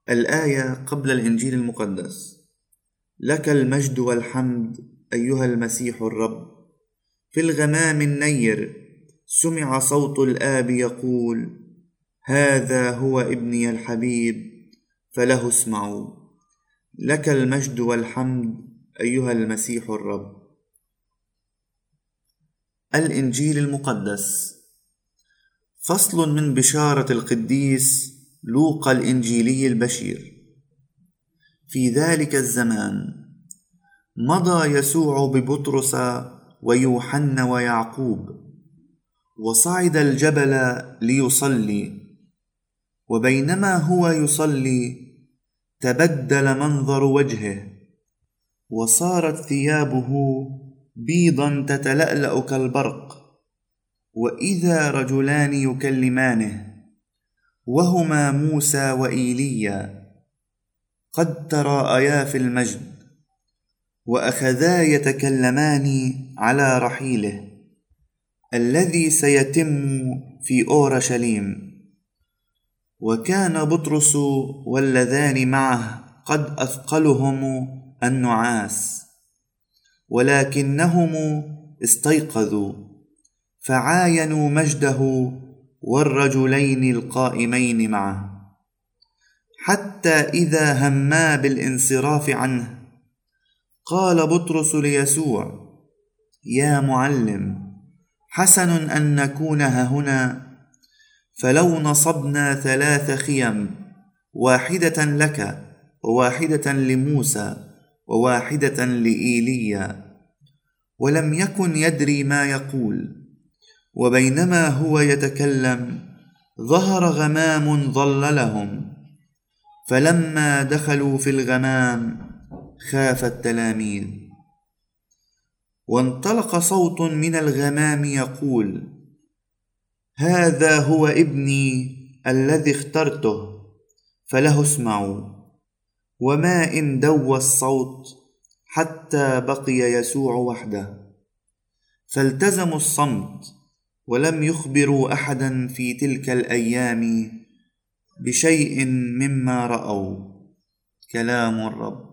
الآية قبل الإنجيل المقدس: لك المجد والحمد أيها المسيح الرب. في الغمام النير سمع صوت الآب يقول: هذا هو ابني الحبيب فله اسمعوا. لك المجد والحمد أيها المسيح الرب. الإنجيل المقدس. فصل من بشارة القديس لوقا الإنجيلي البشير. في ذلك الزمان مضى يسوع ببطرس ويوحنا ويعقوب وصعد الجبل ليصلي، وبينما هو يصلي تبدل منظر وجهه، وصارت ثيابه بيضا تتلألأ كالبرق، وإذا رجلان يكلمانه وهما موسى وإيليا قد تراءيا في المجد، وأخذا يتكلمان على رحيله الذي سيتم في أورشليم. وكان بطرس واللذان معه قد أثقلهم النعاس، ولكنهم استيقظوا فعاينوا مجده والرجلين القائمين معه، حتى إذا هما بالانصراف عنه قال بطرس ليسوع: يا معلم، حسن أن نكون هنا، فلو نصبنا 3 خيم، واحدة لك وواحدة لموسى وواحدة لإيليا. ولم يكن يدري ما يقول، وبينما هو يتكلم ظهر غمام ظللهم، فلما دخلوا في الغمام خاف التلاميذ. وانطلق صوت من الغمام يقول: هذا هو ابني الذي اخترته فله اسمعوا. وما إن دوى الصوت حتى بقي يسوع وحده، فالتزموا الصمت ولم يخبروا أحدا في تلك الأيام بشيء مما رأوا. كلام الرب.